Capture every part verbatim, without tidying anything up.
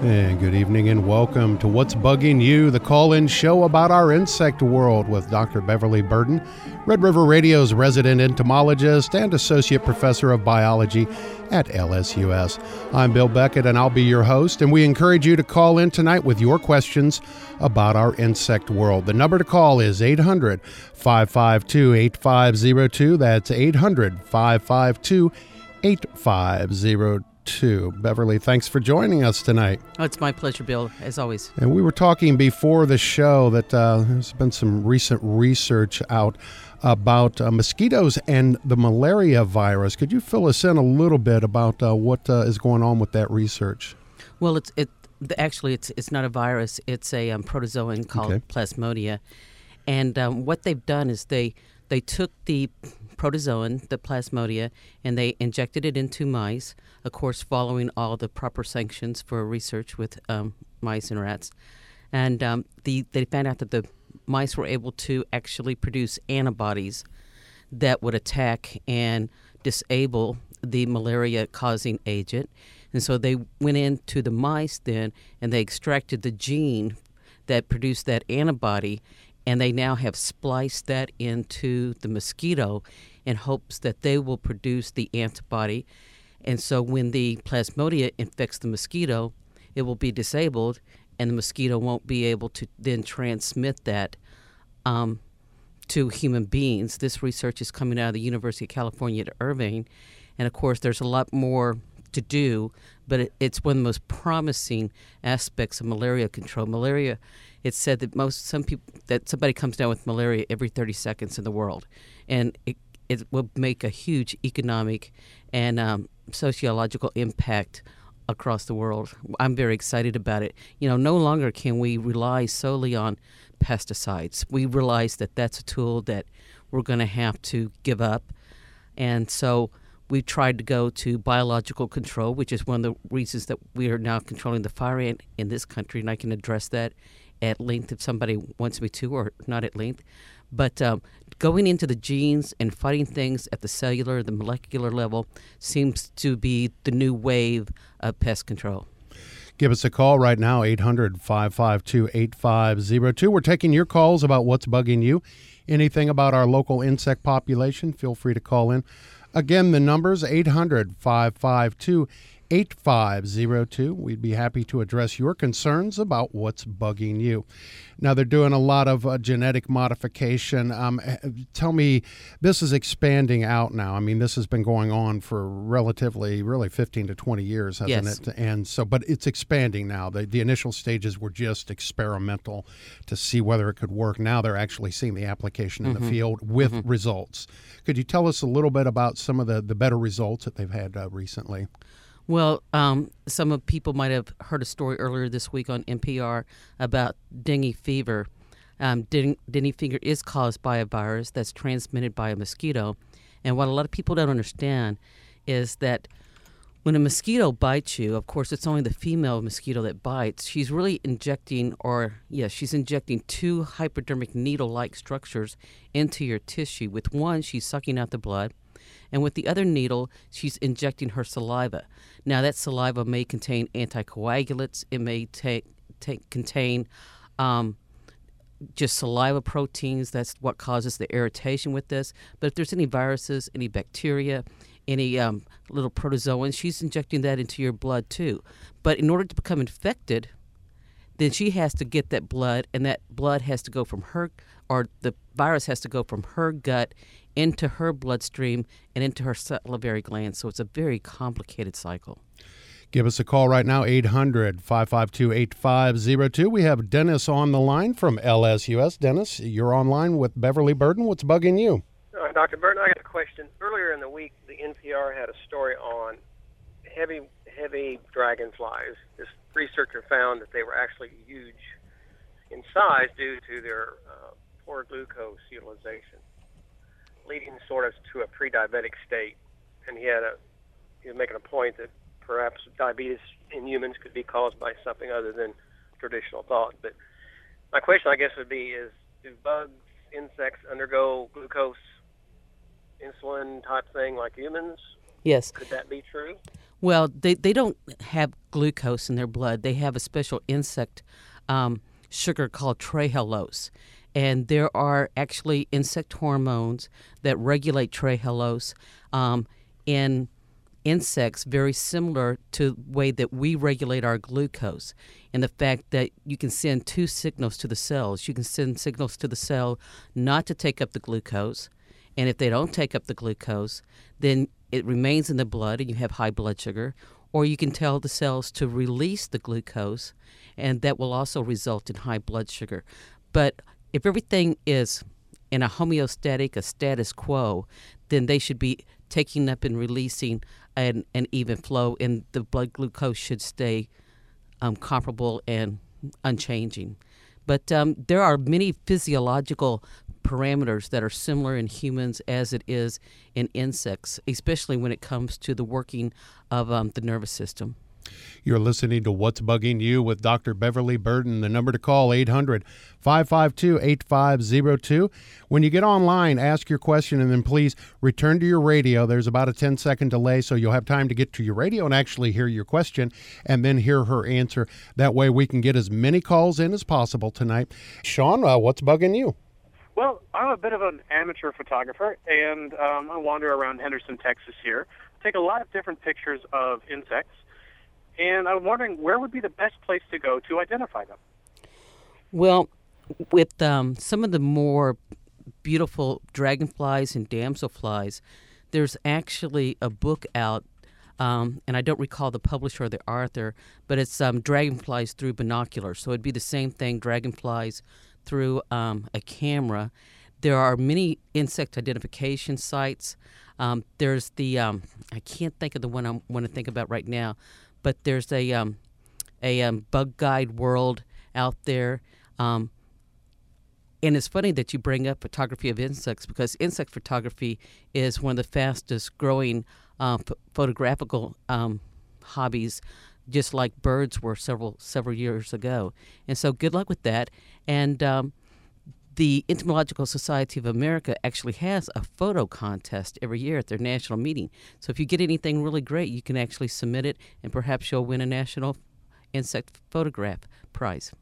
And good evening and welcome to What's Bugging You, the call-in show about our insect world with Doctor Beverly Burden, Red River Radio's resident entomologist and associate professor of biology at L S U S. I'm Bill Beckett and I'll be your host, and we encourage you to call in tonight with your questions about our insect world. The number to call is eight hundred, five five two, eight five zero two. That's eight hundred, five five two, eight five zero two. Too. Beverly, thanks for joining us tonight. Oh, it's my pleasure, Bill, as always. And we were talking before the show that uh, there's been some recent research out about uh, mosquitoes and the malaria virus. Could you fill us in a little bit about uh, what uh, is going on with that research? Well, it's it actually it's it's not a virus. It's a um, protozoan called okay. Plasmodia, and um, what they've done is they they took the protozoan, the Plasmodia, and they injected it into mice, of course, following all the proper sanctions for research with um, mice and rats. And um, the, they found out that the mice were able to actually produce antibodies that would attack and disable the malaria-causing agent. And so they went into the mice then, and they extracted the gene that produced that antibody, and they now have spliced that into the mosquito in hopes that they will produce the antibody. And so when the Plasmodia infects the mosquito, it will be disabled, and the mosquito won't be able to then transmit that um, to human beings. This research is coming out of the University of California at Irvine, and of course there's a lot more to do, but it, it's one of the most promising aspects of malaria control. Malaria, it's said that most some people that somebody comes down with malaria every thirty seconds in the world, and it it will make a huge economic and um, sociological impact across the world. I'm very excited about it. You know, no longer can we rely solely on pesticides. We realize that that's a tool that we're going to have to give up, and so we tried to go to biological control, which is one of the reasons that we are now controlling the fire ant in this country, and I can address that at length if somebody wants me to, or not at length. But um, going into the genes and fighting things at the cellular, the molecular level seems to be the new wave of pest control. Give us a call right now, eight hundred, five five two, eight five zero two. We're taking your calls about what's bugging you. Anything about our local insect population, feel free to call in. Again, the number's eight hundred, five five two, eight five zero two. We'd be happy to address your concerns about what's bugging you. Now, they're doing a lot of uh, genetic modification. Um, tell me, this is expanding out now. I mean, this has been going on for relatively, really fifteen to twenty years, hasn't yes. it? And so, but it's expanding now. The, the initial stages were just experimental to see whether it could work. Now they're actually seeing the application in mm-hmm. the field with mm-hmm. results. Could you tell us a little bit about some of the, the better results that they've had uh, recently? Well, um, some of people might have heard a story earlier this week on N P R about dengue fever. Um, dengue, dengue fever is caused by a virus that's transmitted by a mosquito. And what a lot of people don't understand is that when a mosquito bites you, of course, it's only the female mosquito that bites. She's really injecting, or yes, she's injecting two hypodermic needle-like structures into your tissue. With one, she's sucking out the blood. And with the other needle, she's injecting her saliva. Now, that saliva may contain anticoagulants. It may take, take contain um, just saliva proteins. That's what causes the irritation with this. But if there's any viruses, any bacteria, any um, little protozoans, she's injecting that into your blood too. But in order to become infected, then she has to get that blood, and that blood has to go from her, or the virus has to go from her gut into her bloodstream and into her salivary glands. So it's a very complicated cycle. Give us a call right now, eight hundred, five five two, eight five zero two. We have Dennis on the line from L S U S. Dennis, you're online with Beverly Burden. What's bugging you? Uh, Doctor Burden, I got a question. Earlier in the week, the N P R had a story on heavy, heavy dragonflies. This researcher found that they were actually huge in size due to their uh, poor glucose utilization, leading sort of to a pre-diabetic state. And he had a he was making a point that perhaps diabetes in humans could be caused by something other than traditional thought. But my question, I guess, would be: is do bugs, insects undergo glucose insulin type thing like humans? Yes. Could that be true? Well, they, they don't have glucose in their blood. They have a special insect um, sugar called trehalose. And there are actually insect hormones that regulate trehalose um, in insects, very similar to the way that we regulate our glucose, and the fact that you can send two signals to the cells. You can send signals to the cell not to take up the glucose, and if they don't take up the glucose, then it remains in the blood and you have high blood sugar, or you can tell the cells to release the glucose, and that will also result in high blood sugar. But if everything is in a homeostatic, a status quo, then they should be taking up and releasing an, an even flow, and the blood glucose should stay um, comparable and unchanging. But um, there are many physiological parameters that are similar in humans as it is in insects, especially when it comes to the working of um, the nervous system. You're listening to What's Bugging You with Doctor Beverly Burden. The number to call, eight hundred, five five two, eight five zero two. When you get online, ask your question, and then please return to your radio. There's about a ten-second delay, so you'll have time to get to your radio and actually hear your question and then hear her answer. That way we can get as many calls in as possible tonight. Sean, uh, what's bugging you? Well, I'm a bit of an amateur photographer, and um, I wander around Henderson, Texas here, take a lot of different pictures of insects. And I'm wondering, where would be the best place to go to identify them? Well, with um, some of the more beautiful dragonflies and damselflies, there's actually a book out, um, and I don't recall the publisher or the author, but it's um, Dragonflies Through Binoculars. So it'd be the same thing, dragonflies through um, a camera. There are many insect identification sites. Um, there's the, um, I can't think of the one I want to think about right now, but there's a um, a um, Bug Guide World out there. Um, and it's funny that you bring up photography of insects, because insect photography is one of the fastest growing uh, ph- photographical um, hobbies, just like birds were several several years ago. And so good luck with that. And um, the Entomological Society of America actually has a photo contest every year at their national meeting. So if you get anything really great, you can actually submit it, and perhaps you'll win a national insect photograph prize.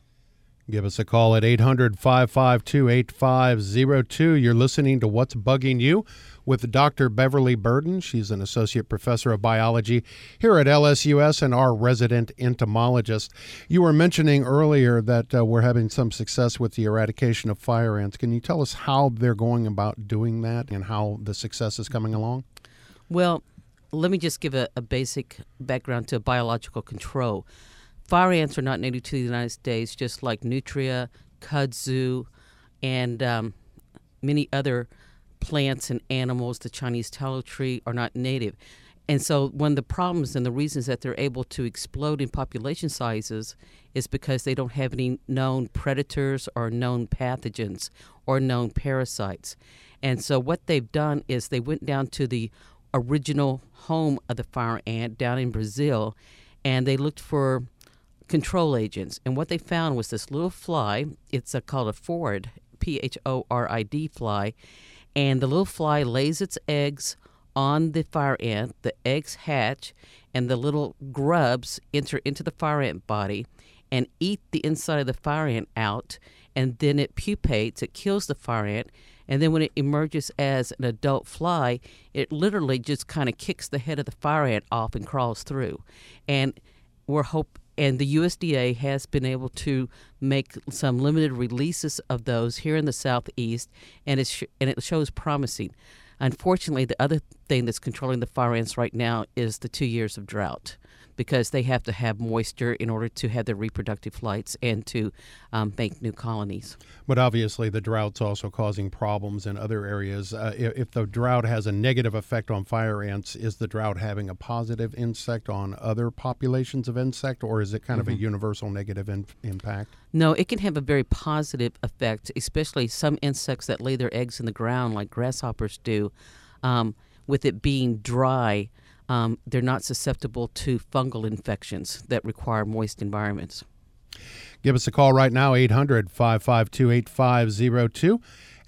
Give us a call at eight hundred, five five two, eight five zero two. You're listening to What's Bugging You with Doctor Beverly Burden. She's an associate professor of biology here at L S U S and our resident entomologist. You were mentioning earlier that uh, we're having some success with the eradication of fire ants. Can you tell us how they're going about doing that and how the success is coming along? Well, let me just give a, a basic background to biological control. Fire ants are not native to the United States, just like nutria, kudzu, and um, many other plants and animals. The Chinese tallow tree are not native. And so one of the problems and the reasons that they're able to explode in population sizes is because they don't have any known predators or known pathogens or known parasites. And so what they've done is they went down to the original home of the fire ant down in Brazil, and they looked for control agents. And what they found was this little fly. It's a, called a phorid, P H O R I D fly. And the little fly lays its eggs on the fire ant. The eggs hatch, and the little grubs enter into the fire ant body and eat the inside of the fire ant out. And then it pupates, it kills the fire ant. And then when it emerges as an adult fly, it literally just kind of kicks the head of the fire ant off and crawls through. And we're hope. And the U S D A has been able to make some limited releases of those here in the Southeast, and, it's sh- and it shows promising. Unfortunately, the other thing that's controlling the fire ants right now is the two years of drought, because they have to have moisture in order to have their reproductive flights and to um, make new colonies. But obviously the drought's also causing problems in other areas. Uh, if, if the drought has a negative effect on fire ants, is the drought having a positive insect on other populations of insect, or is it kind mm-hmm. of a universal negative in, impact? No, it can have a very positive effect, especially some insects that lay their eggs in the ground like grasshoppers do. Um, with it being dry, Um, they're not susceptible to fungal infections that require moist environments. Give us a call right now, eight hundred, five five two, eight five zero two.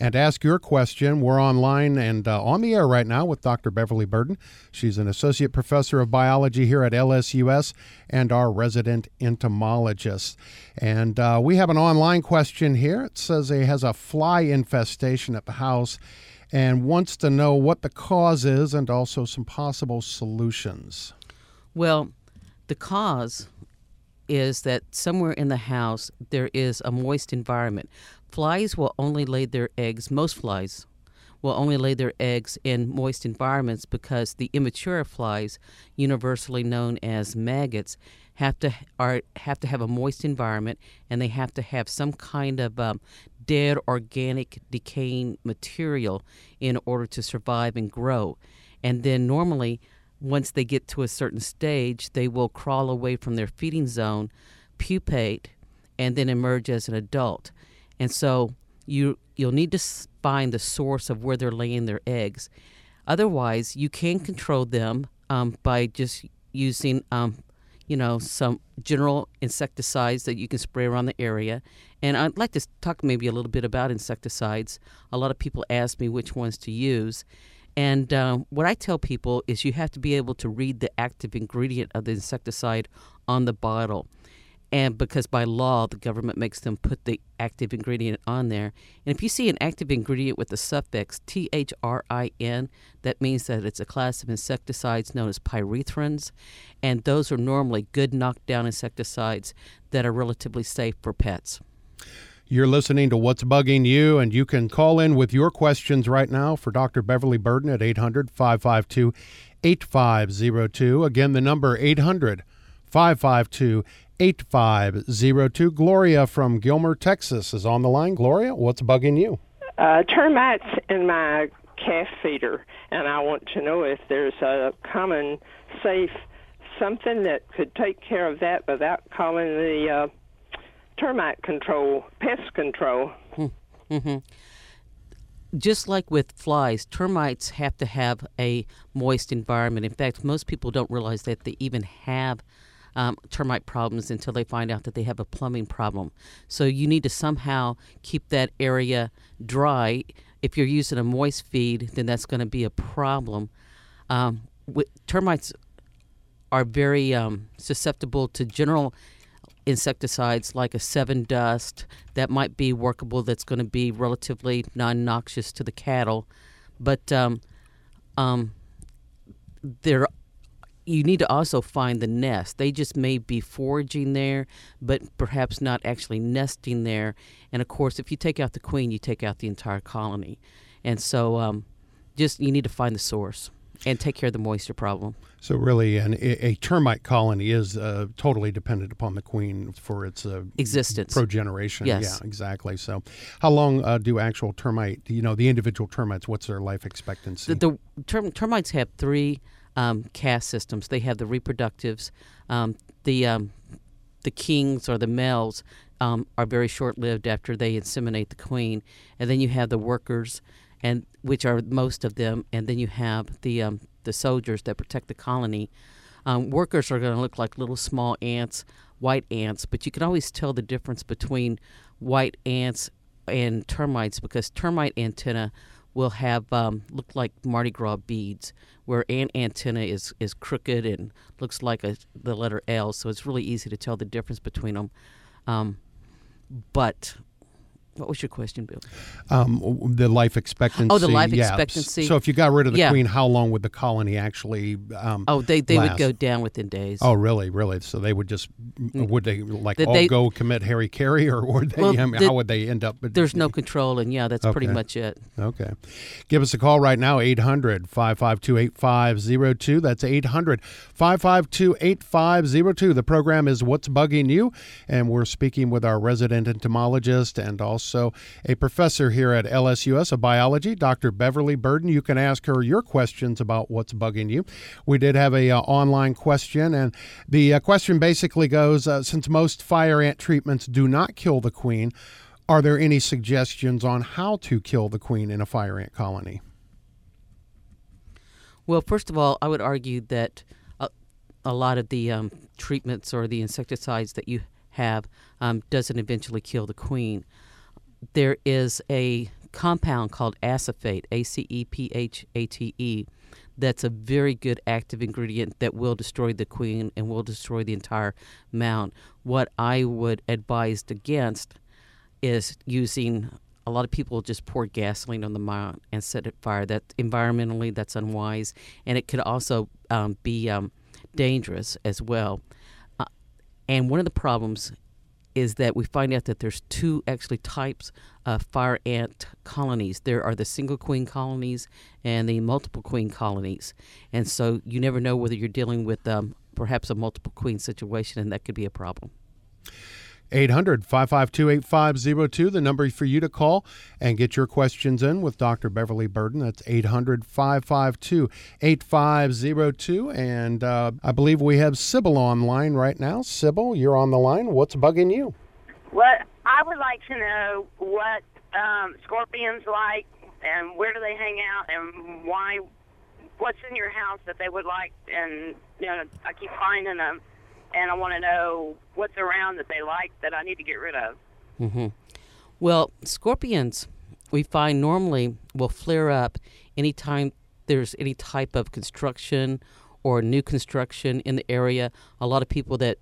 and ask your question. We're online and uh, on the air right now with Doctor Beverly Burden. She's an associate professor of biology here at L S U S and our resident entomologist. And uh, we have an online question here. It says he has a fly infestation at the house and wants to know what the cause is and also some possible solutions. Well, the cause is that somewhere in the house there is a moist environment. Flies will only lay their eggs, most flies will only lay their eggs in moist environments because the immature flies, universally known as maggots, have to are have to have a moist environment, and they have to have some kind of um, dead organic decaying material in order to survive and grow. And then normally, once they get to a certain stage, they will crawl away from their feeding zone, pupate, and then emerge as an adult. And so you, you'll need to find the source of where they're laying their eggs. Otherwise, you can control them um, by just using, um, you know, some general insecticides that you can spray around the area. And I'd like to talk maybe a little bit about insecticides. A lot of people ask me which ones to use. And um, what I tell people is you have to be able to read the active ingredient of the insecticide on the bottle. And because by law, the government makes them put the active ingredient on there. And if you see an active ingredient with the suffix T H R I N, that means that it's a class of insecticides known as pyrethrins. And those are normally good knockdown insecticides that are relatively safe for pets. You're listening to What's Bugging You, and you can call in with your questions right now for Doctor Beverly Burden at eight hundred, five five two, eight five zero two. Again, the number eight hundred, five five two, eight five zero two. Gloria from Gilmer, Texas is on the line. Gloria, what's bugging you? Uh, termites in my calf feeder, and I want to know if there's a common, safe, something that could take care of that without calling the uh, termite control, pest control. Mm-hmm. Just like with flies, termites have to have a moist environment. In fact, most people don't realize that they even have um, termite problems until they find out that they have a plumbing problem. So you need to somehow keep that area dry. If you're using a moist feed, then that's going to be a problem. Um, with, termites are very um, susceptible to general insecticides like a Sevin dust that might be workable, that's going to be relatively non-noxious to the cattle. But um, um, there, you need to also find the nest. They just may be foraging there, but perhaps not actually nesting there. And, of course, if you take out the queen, you take out the entire colony. And so um, just you need to find the source and take care of the moisture problem. So really, an, a termite colony is uh, totally dependent upon the queen for its uh, existence, progeneration. Yes. Yeah, exactly. So how long uh, do actual termite, you know, the individual termites, what's their life expectancy? The, the term, termites have three um, caste systems. They have the reproductives. Um, the um, the kings or the males um, are very short-lived after they inseminate the queen. And then you have the workers, and which are most of them, and then you have the um, the soldiers that protect the colony. Um, workers are going to look like little small ants, white ants, but you can always tell the difference between white ants and termites because termite antenna will have um, look like Mardi Gras beads, where ant antenna is, is crooked and looks like a, the letter L, so it's really easy to tell the difference between them. Um, but... What was your question, Bill? Um, the life expectancy. Oh, the life yeah. expectancy. So if you got rid of the yeah. queen, how long would the colony actually um, Oh, they, they last? would go down within days. Oh, really, really? So they would just, would they like the, all they, go commit Harry Carey, or would they, well, I mean, the, how would they end up? There's no control, and yeah, that's okay. pretty much it. Okay. Give us a call right now, eight hundred, five five two, eight five zero two. That's eight hundred, five five two, eight five zero two. The program is What's Bugging You, and we're speaking with our resident entomologist and also a professor here at L S U S of biology, Doctor Beverly Burden. You can ask her your questions about what's bugging you. We did have a uh, online question, and the uh, question basically goes, uh, since most fire ant treatments do not kill the queen, are there any suggestions on how to kill the queen in a fire ant colony? Well, first of all, I would argue that a, a lot of the um, treatments or the insecticides that you have um, doesn't eventually kill the queen. There is a compound called acephate, A C E P H A T E. That's a very good active ingredient that will destroy the queen and will destroy the entire mound. What I would advise against is using, a lot of people just pour gasoline on the mound and set it fire. That environmentally, that's unwise, and it could also um, be um, dangerous as well. Uh, and one of the problems is that we find out that there's two actually types of fire ant colonies. There are the single queen colonies and the multiple queen colonies. And so you never know whether you're dealing with um, perhaps a multiple queen situation, and that could be a problem. eight hundred, five five two, eight five zero two, the number for you to call and get your questions in with Doctor Beverly Burden. That's eight hundred, five five two, eight five zero two. And uh, I believe we have Sybil online right now. Sybil, you're on the line. What's bugging you? Well, I would like to know what um, scorpions like and where do they hang out and why, what's in your house that they would like. And, you know, I keep finding them. And I want to know what's around that they like that I need to get rid of. Mm-hmm. Well, scorpions, we find normally will flare up anytime there's any type of construction or new construction in the area. A lot of people that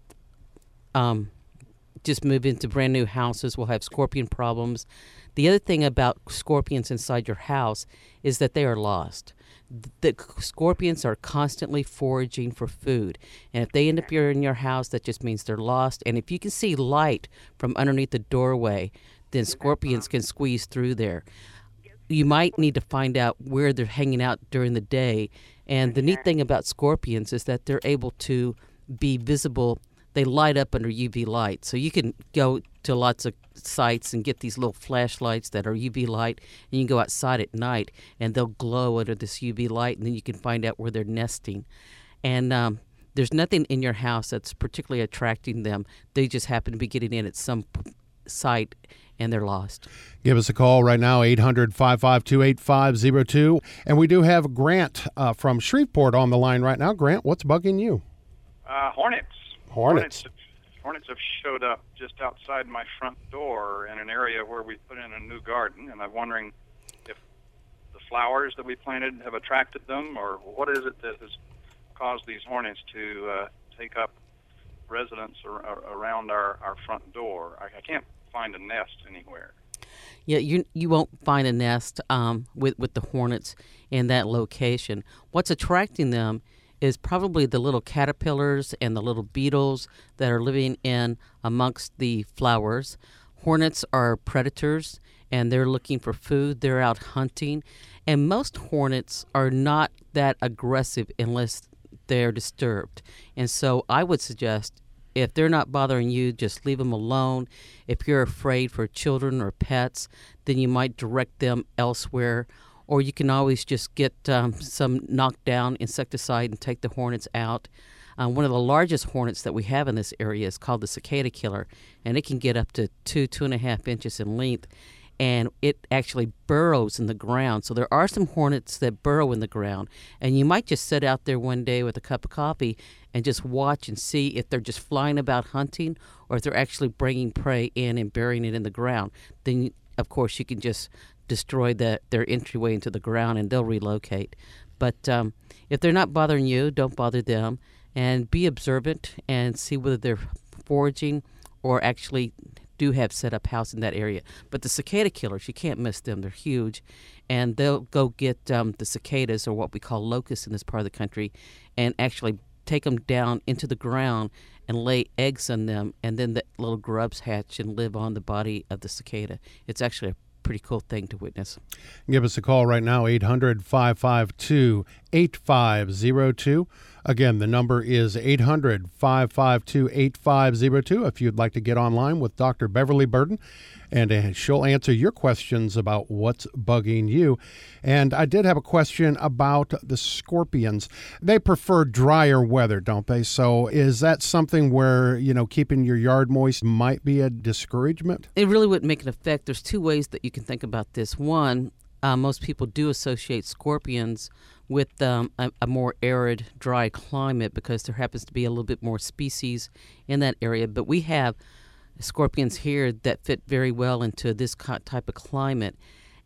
um, just move into brand new houses will have scorpion problems. The other thing about scorpions inside your house is that they are lost. The scorpions are constantly foraging for food. And if they end up in your house, that just means they're lost. And if you can see light from underneath the doorway, then scorpions can squeeze through there. You might need to find out where they're hanging out during the day. And the neat thing about scorpions is that they're able to be visible. They light up under U V light. So you can go to lots of sites and get these little flashlights that are U V light, and you can go outside at night and they'll glow under this U V light, and then you can find out where they're nesting. And um, there's nothing in your house that's particularly attracting them. They just happen to be getting in at some p- site and they're lost. Give us a call right now, eight hundred, five five two, eight five zero two. And we do have Grant uh, from Shreveport on the line right now. Grant, what's bugging you? Uh, hornets. Hornets. Hornets. Hornets have showed up just outside my front door in an area where we put in a new garden, and I'm wondering if the flowers that we planted have attracted them, or what is it that has caused these hornets to uh, take up residence ar- ar- around our, our front door. I, I can't find a nest anywhere. Yeah, you you won't find a nest um, with, with the hornets in that location. What's attracting them is probably the little caterpillars and the little beetles that are living in amongst the flowers. Hornets are predators, and they're looking for food. They're out hunting. And most hornets are not that aggressive unless they're disturbed. And so I would suggest if they're not bothering you, just leave them alone. If you're afraid for children or pets, then you might direct them elsewhere. Or you can always just get um, some knockdown insecticide and take the hornets out. Uh, one of the largest hornets that we have in this area is called the cicada killer, and it can get up to two, two and a half inches in length, and it actually burrows in the ground. So there are some hornets that burrow in the ground, and you might just sit out there one day with a cup of coffee and just watch and see if they're just flying about hunting or if they're actually bringing prey in and burying it in the ground. Then, of course, you can just destroy the, their entryway into the ground, and they'll relocate. But um, if they're not bothering you, don't bother them, and be observant and see whether they're foraging or actually do have set up house in that area. But the cicada killers, you can't miss them. They're huge, and they'll go get um, the cicadas, or what we call locusts in this part of the country, and actually take them down into the ground and lay eggs on them, and then the little grubs hatch and live on the body of the cicada. It's actually a pretty cool thing to witness. Give us a call right now, eight hundred, five five two, eight five zero two. Again, the number is eight hundred, five five two, eight five zero two if you'd like to get online with Doctor Beverly Burden, and uh, she'll answer your questions about what's bugging you. And I did have a question about the scorpions. They prefer drier weather, don't they? So is that something where, you know, keeping your yard moist might be a discouragement? It really wouldn't make an effect. There's two ways that you can think about this. One, uh, most people do associate scorpions with um, a, a more arid, dry climate because there happens to be a little bit more species in that area. But we have scorpions here that fit very well into this type of climate.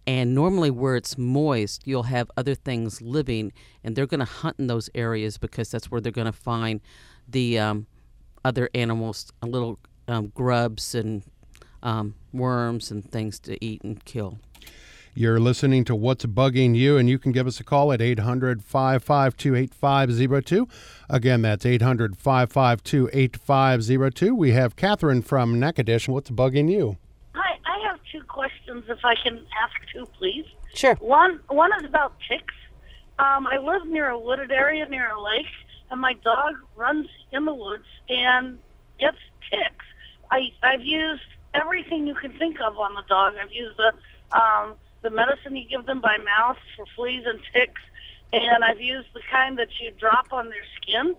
And normally where it's moist, you'll have other things living, and they're going to hunt in those areas because that's where they're going to find the um, other animals, uh, little um, grubs and um, worms and things to eat and kill. You're listening to What's Bugging You, and you can give us a call at eight hundred, five five two, eight five zero two. Again, that's eight hundred, five five two, eight five zero two. We have Catherine from Natchitoches. What's bugging you? Hi, I have two questions, if I can ask two, please. Sure. One one is about ticks. Um, I live near a wooded area near a lake, and my dog runs in the woods and gets ticks. I, I've used everything you can think of on the dog. I've used the um, the medicine you give them by mouth for fleas and ticks, and I've used the kind that you drop on their skin,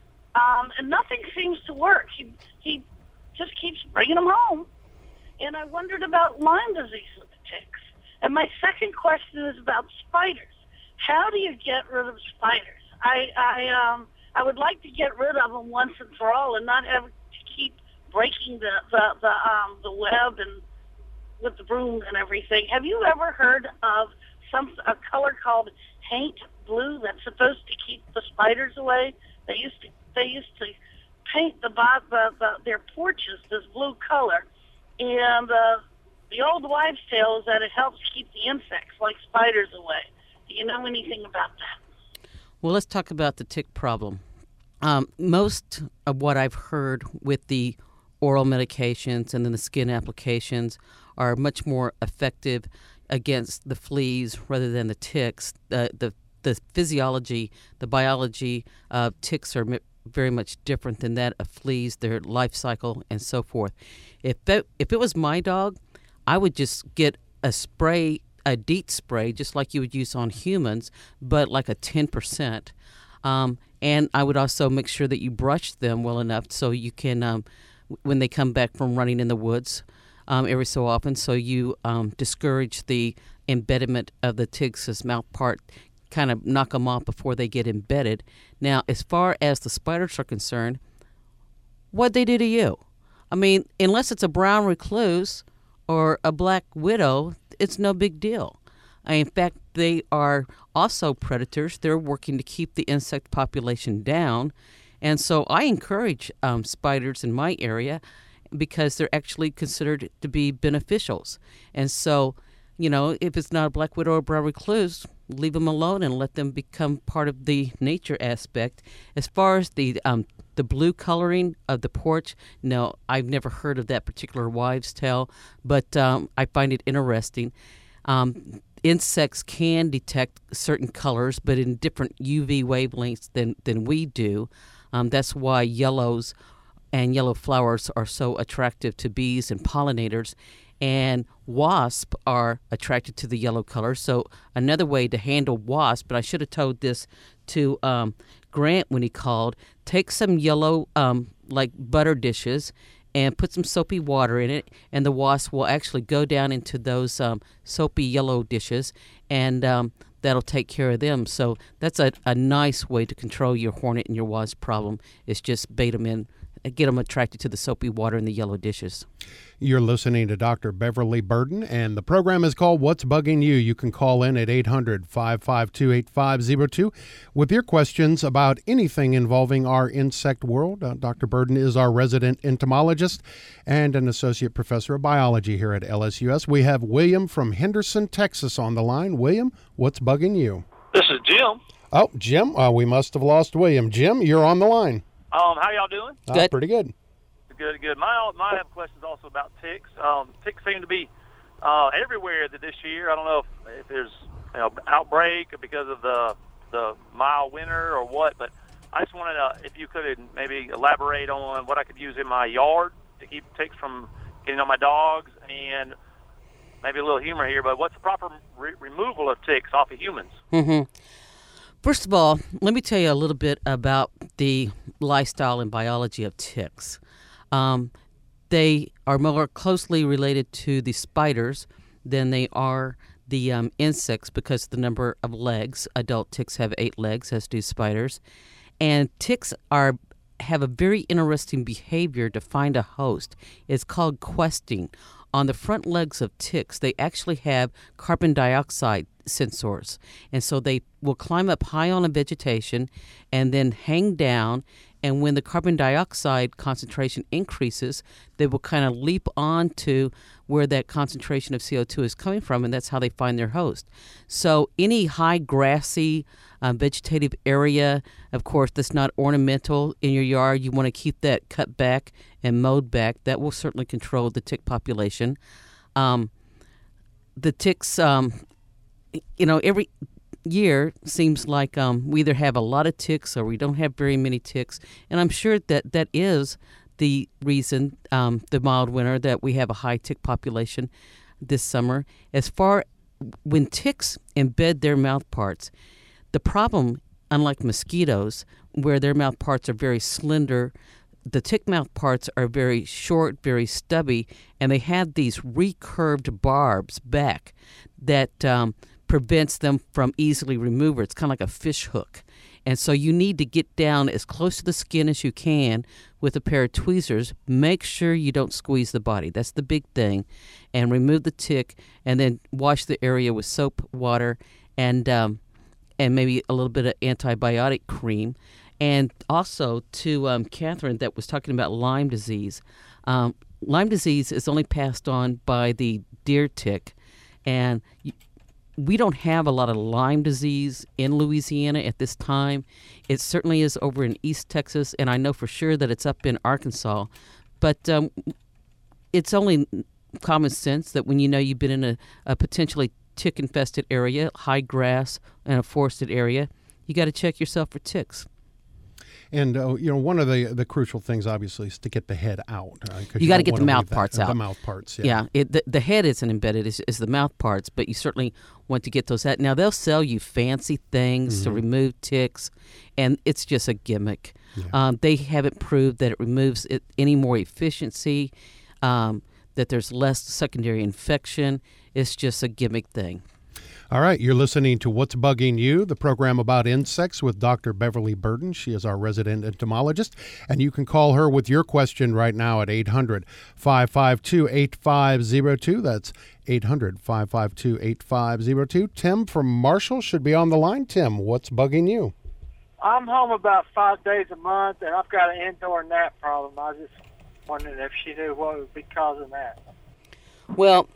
um, and nothing seems to work. He, he just keeps bringing them home. And I wondered about Lyme disease with the ticks. And my second question is about spiders. How do you get rid of spiders? I I um I would like to get rid of them once and for all, and not have to keep breaking the the, the um the web and with the broom and everything. Have you ever heard of some a color called paint blue that's supposed to keep the spiders away? They used to they used to paint the the, the their porches this blue color. And uh, the old wives' tale is that it helps keep the insects like spiders away. Do you know anything about that? Well, let's talk about the tick problem. Um, most of what I've heard with the oral medications and then the skin applications are much more effective against the fleas rather than the ticks. Uh, the the physiology, the biology of ticks are very much different than that of fleas, their life cycle, and so forth. If that, if it was my dog, I would just get a spray, a DEET spray, just like you would use on humans, but like a ten percent. Um, and I would also make sure that you brush them well enough so you can, um, when they come back from running in the woods um, every so often, so you um, discourage the embedment of the ticks' mouth part, kind of knock them off before they get embedded. Now, as far as the spiders are concerned, what'd they do to you? I mean, unless it's a brown recluse or a black widow, it's no big deal. In fact, they are also predators. They're working to keep the insect population down. And so I encourage um, spiders in my area because they're actually considered to be beneficials. And so, you know, if it's not a black widow or brown recluse, leave them alone and let them become part of the nature aspect. As far as the um, the blue coloring of the porch, no, I've never heard of that particular wives' tale, but um, I find it interesting. Um, insects can detect certain colors, but in different U V wavelengths than, than we do. Um, that's why yellows and yellow flowers are so attractive to bees and pollinators. And wasps are attracted to the yellow color. So another way to handle wasps, but I should have told this to um, Grant when he called, take some yellow, um, like butter dishes, and put some soapy water in it, and the wasp will actually go down into those um, soapy yellow dishes, and um, that'll take care of them. So that's a, a nice way to control your hornet and your wasp problem, is just bait them in, get them attracted to the soapy water in the yellow dishes. You're listening to Doctor Beverly Burden, and the program is called What's Bugging You? You can call in at eight hundred, five five two, eight five zero two with your questions about anything involving our insect world. Uh, Doctor Burden is our resident entomologist and an associate professor of biology here at L S U S. We have William from Henderson, Texas on the line. William, what's bugging you? This is Jim. Oh, Jim, uh, we must have lost William. Jim, you're on the line. Um, how y'all doing? Uh, Good. Pretty good. Good, good. My, my have questions also about ticks. Um, ticks seem to be uh, everywhere this year. I don't know if, if there's you know outbreak because of the the mild winter or what, but I just wanted to, if you could maybe elaborate on what I could use in my yard to keep ticks from getting on my dogs, and maybe a little humor here, but what's the proper re- removal of ticks off of humans? Mm-hmm. First of all, let me tell you a little bit about the lifestyle and biology of ticks. Um, they are more closely related to the spiders than they are the um, insects because of the number of legs. Adult ticks have eight legs, as do spiders. And ticks are have a very interesting behavior to find a host. It's called questing. on the front legs of ticks, they actually have carbon dioxide sensors. And so they will climb up high on a vegetation and then hang down. And when the carbon dioxide concentration increases, they will kind of leap onto where that concentration of C O two is coming from, and that's how they find their host. So any high grassy uh, vegetative area, of course, that's not ornamental in your yard, you want to keep that cut back and mowed back. That will certainly control the tick population. Um, the ticks, um, you know, every year seems like um, we either have a lot of ticks or we don't have very many ticks, and I'm sure that that is the reason, um, the mild winter, that we have a high tick population this summer. As far when ticks embed their mouth parts, the problem, unlike mosquitoes, where their mouth parts are very slender, the tick mouth parts are very short, very stubby, and they have these recurved barbs back that um, prevents them from easily removing. It's kind of like a fish hook. And so you need to get down as close to the skin as you can with a pair of tweezers. Make sure you don't squeeze the body. That's the big thing. And remove the tick, and then wash the area with soap, water, and um, and maybe a little bit of antibiotic cream. And also to um, Catherine that was talking about Lyme disease. Um, Lyme disease is only passed on by the deer tick. And you, we don't have a lot of Lyme disease in Louisiana at this time. It certainly is over in East Texas, and I know for sure that it's up in Arkansas. But um, it's only common sense that when you know you've been in a, a potentially tick-infested area, high grass, and a forested area, you got to check yourself for ticks. And, uh, you know, one of the the crucial things, obviously, is to get the head out. Uh, you you got to get the mouth parts that, out. The mouth parts, yeah. Yeah, it, the, the head isn't embedded, it's, it's the mouth parts, but you certainly want to get those out. Now, they'll sell you fancy things mm-hmm. to remove ticks, and it's just a gimmick. Yeah. Um, they haven't proved that it removes it any more efficiency, um, that there's less secondary infection. It's just a gimmick thing. All right, you're listening to What's Bugging You, the program about insects with Doctor Beverly Burden. She is our resident entomologist, and you can call her with your question right now at eight hundred, five five two, eight five zero two. That's eight hundred, five five two, eight five zero two. Tim from Marshall should be on the line. Tim, what's bugging you? I'm home about five days a month, and I've got an indoor gnat problem. I was just wondering if she knew what would be causing that. Well,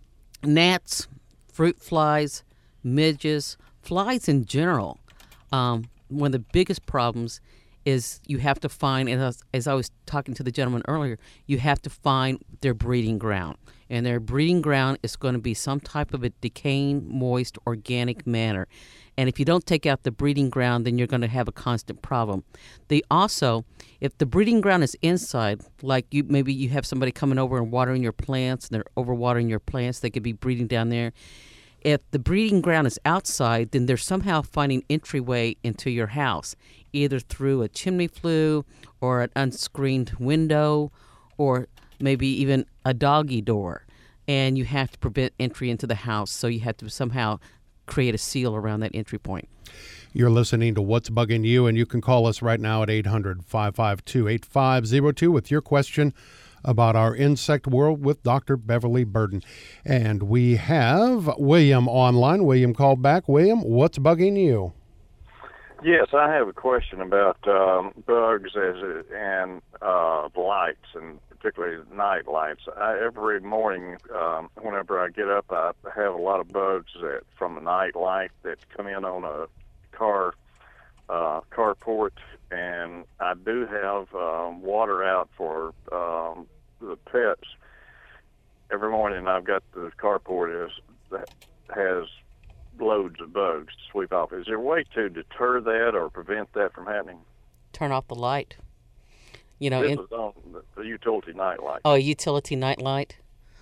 gnats, fruit flies, midges, flies in general. Um, one of the biggest problems is you have to find, and as, as I was talking to the gentleman earlier, you have to find their breeding ground. And their breeding ground is going to be some type of a decaying, moist, organic matter. And if you don't take out the breeding ground, then you're going to have a constant problem. They also, if the breeding ground is inside, like you maybe you have somebody coming over and watering your plants, and they're overwatering your plants, they could be breeding down there. If the breeding ground is outside, then they're somehow finding entryway into your house, either through a chimney flue or an unscreened window or maybe even a doggy door. And you have to prevent entry into the house, so you have to somehow create a seal around that entry point. You're listening to What's Bugging You, and you can call us right now at eight hundred, five five two, eight five zero two with your question about our insect world with Doctor Beverly Burden. And we have William online. William called back. William, what's bugging you? Yes, I have a question about um, bugs as it, and uh, lights, and particularly night lights. I, every morning, um, whenever I get up, I have a lot of bugs that from the night light that come in on a car uh, carport, and I do have um, water out for um, the pets. Every morning, I've got the carport is that has loads of bugs to sweep off. Is there a way to deter that or prevent that from happening? Turn off the light. You know, this in, is on the utility night light. Oh, a utility night light.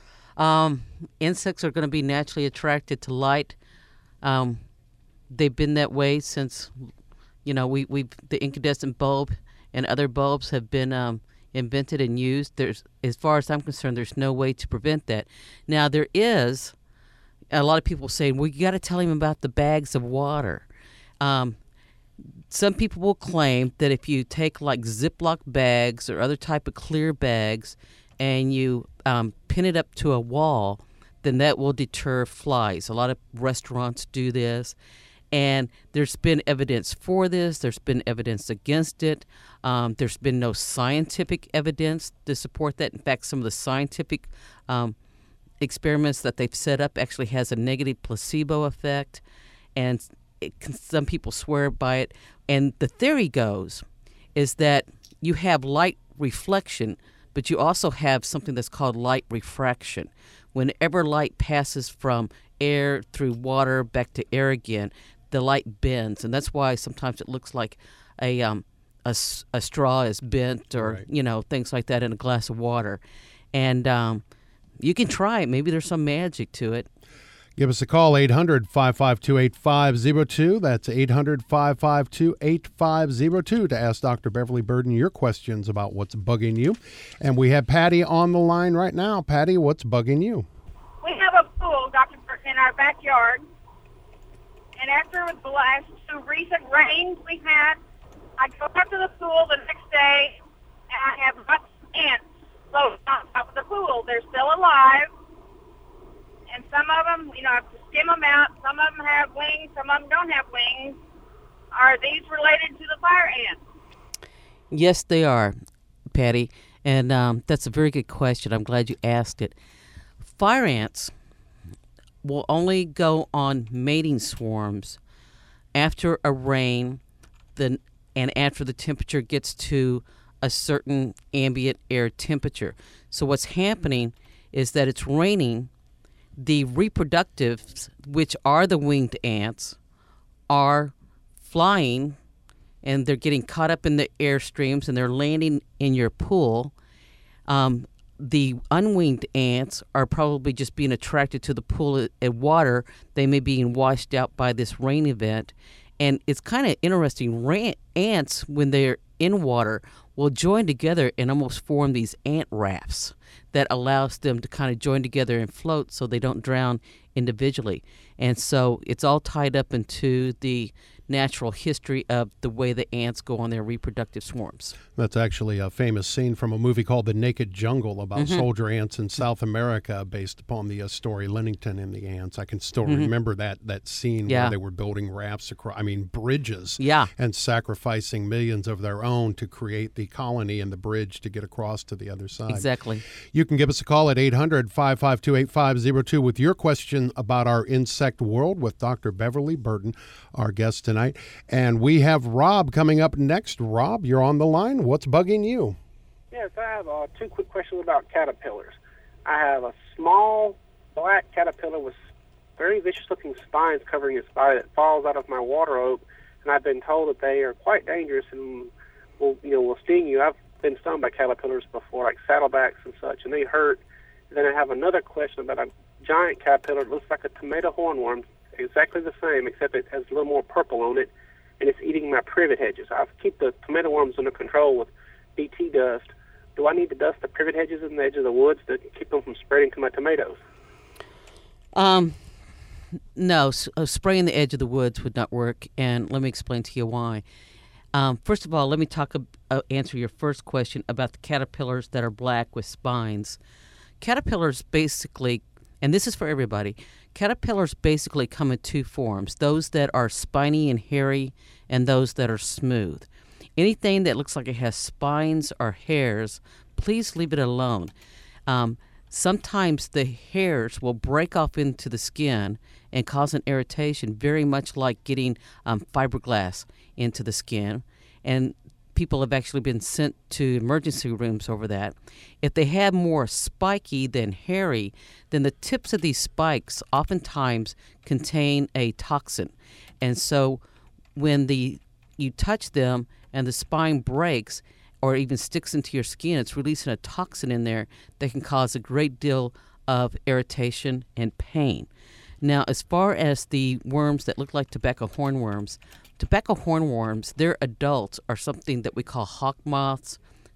Um, insects are going to be naturally attracted to light. Um, they've been that way since, you know, we we the incandescent bulb and other bulbs have been um, invented and used. There's, as far as I'm concerned, there's no way to prevent that. Now there is a lot of people saying, well, you got to tell him about the bags of water. Um, some people will claim that if you take like Ziploc bags or other type of clear bags, and you um, pin it up to a wall, then that will deter flies. A lot of restaurants do this, and there's been evidence for this. There's been evidence against it. Um, there's been no scientific evidence to support that. In fact, some of the scientific um, experiments that they've set up actually has a negative placebo effect, and it can, some people swear by it. And the theory goes is that you have light reflection, but you also have something that's called light refraction. Whenever light passes from air through water back to air again, the light bends, and that's why sometimes it looks like a um, a, a straw is bent, or right. you know, things like that in a glass of water. And um, you can try it. Maybe there's some magic to it. Give us a call, eight hundred, five five two, eight five zero two. That's eight hundred, five five two, eight five zero two to ask Doctor Beverly Burden your questions about what's bugging you. And we have Patty on the line right now. Patty, what's bugging you? We have a pool, Doctor Burton, in our backyard. And after the last two recent rains we had, I go up to the pool the next day, and I have lots of ants floating on top of the pool. They're still alive. And some of them, you know, I have to skim them out. Some of them have wings. Some of them don't have wings. Are these related to the fire ants? Yes, they are, Patty. And um, that's a very good question. I'm glad you asked it. Fire ants will only go on mating swarms after a rain the, and after the temperature gets to a certain ambient air temperature. So what's happening is that it's raining. The reproductives, which are the winged ants, are flying, and they're getting caught up in the airstreams, and they're landing in your pool. Um, the unwinged ants are probably just being attracted to the pool of water. They may be being washed out by this rain event. And it's kind of interesting. Ran- ants, when they're in water, will join together and almost form these ant rafts that allows them to kind of join together and float so they don't drown individually. And so it's all tied up into the natural history of the way the ants go on their reproductive swarms. That's actually a famous scene from a movie called The Naked Jungle about Mm-hmm. soldier ants in South America, based upon the uh, story Lennington and the Ants. I can still mm-hmm. remember that that scene yeah. where they were building rafts across, I mean, bridges, yeah. and sacrificing millions of their own to create the colony and the bridge to get across to the other side. Exactly. You can give us a call at eight hundred, five five two, eight five zero two with your question about our insect world with Doctor Beverly Burden, our guest tonight. And we have Rob coming up next. Rob, you're on the line. What's bugging you? Yes, I have uh, two quick questions about caterpillars. I have a small black caterpillar with very vicious-looking spines covering its body that falls out of my water oak, and I've been told that they are quite dangerous and will, you know, will sting you. I've been stung by caterpillars before, like saddlebacks and such, and they hurt. And then I have another question about a giant caterpillar. It looks like a tomato hornworm, exactly the same, except it has a little more purple on it, and it's eating my privet hedges. I keep the tomato worms under control with B T dust. Do I need to dust the privet hedges in the edge of the woods to keep them from spreading to my tomatoes? Um, no, uh, spraying the edge of the woods would not work, and let me explain to you why. Um, first of all, let me talk uh, answer your first question about the caterpillars that are black with spines. Caterpillars basically, and this is for everybody, caterpillars basically come in two forms, those that are spiny and hairy and those that are smooth. Anything that looks like it has spines or hairs, please leave it alone. Um, sometimes the hairs will break off into the skin and cause an irritation, very much like getting um, fiberglass into the skin. And people have actually been sent to emergency rooms over that. If they have more spiky than hairy, then the tips of these spikes oftentimes contain a toxin. And so when the you touch them and the spine breaks or even sticks into your skin, it's releasing a toxin in there that can cause a great deal of irritation and pain. Now, as far as the worms that look like tobacco hornworms, tobacco hornworms, their adults are something that we call hawk moths,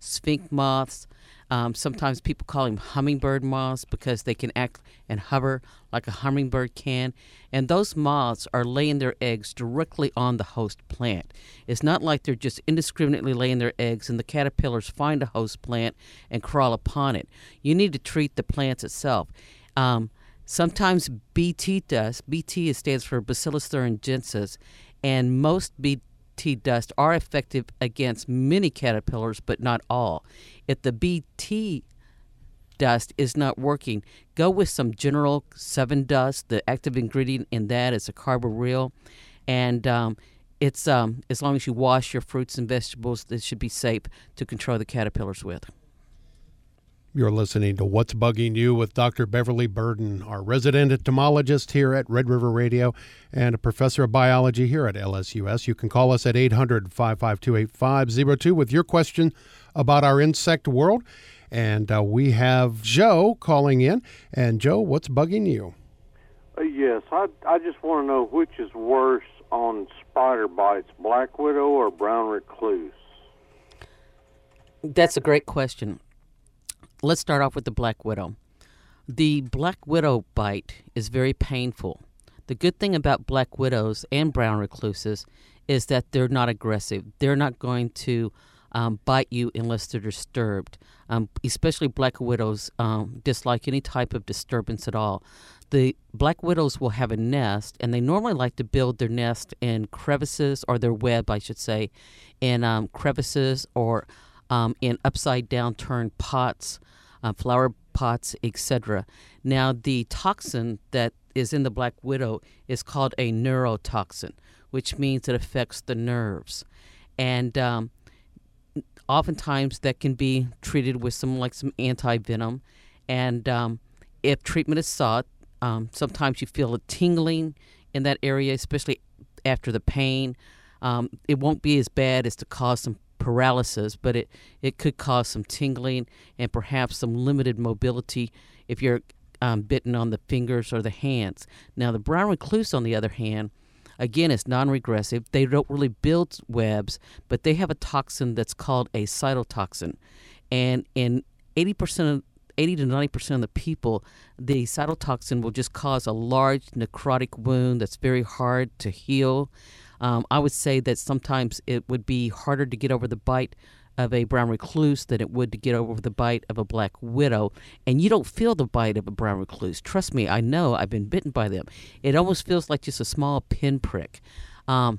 skink moths. Um, sometimes people call them hummingbird moths because they can act and hover like a hummingbird can. And those moths are laying their eggs directly on the host plant. It's not like they're just indiscriminately laying their eggs and the caterpillars find a host plant and crawl upon it. You need to treat the plants itself. Um, sometimes B T dust, B T stands for Bacillus thuringiensis, and most B T dust are effective against many caterpillars, but not all. If the B T dust is not working, go with some General seven dust. The active ingredient in that is a carbaryl, and um, it's um, as long as you wash your fruits and vegetables, it should be safe to control the caterpillars with. You're listening to What's Bugging You with Doctor Beverly Burden, our resident entomologist here at Red River Radio and a professor of biology here at L S U S. You can call us at eight hundred, five five two, eight five zero two with your question about our insect world. And uh, we have Joe calling in. And Joe, what's bugging you? Uh, yes, I, I just want to know which is worse on spider bites, black widow or brown recluse? That's a great question. Let's start off with the black widow. The black widow bite is very painful. The good thing about black widows and brown recluses is that they're not aggressive. They're not going to um, bite you unless they're disturbed. Um, especially black widows um, dislike any type of disturbance at all. The black widows will have a nest, and they normally like to build their nest in crevices, or their web, I should say, in um, crevices or um, in upside-down turned pots, Uh, flower pots, et cetera. Now, the toxin that is in the black widow is called a neurotoxin, which means it affects the nerves. And um, oftentimes that can be treated with some like some anti-venom. And um, if treatment is sought, um, sometimes you feel a tingling in that area, especially after the pain. Um, it won't be as bad as to cause some paralysis, but it, it could cause some tingling and perhaps some limited mobility if you're um, bitten on the fingers or the hands. Now, the brown recluse, on the other hand, again, is non-regressive. They don't really build webs, but they have a toxin that's called a cytotoxin. And in eighty percent of eighty to ninety percent of the people, the cytotoxin will just cause a large necrotic wound that's very hard to heal. Um, I would say that sometimes it would be harder to get over the bite of a brown recluse than it would to get over the bite of a black widow. And you don't feel the bite of a brown recluse. Trust me, I know. I've been bitten by them. It almost feels like just a small pinprick. Um,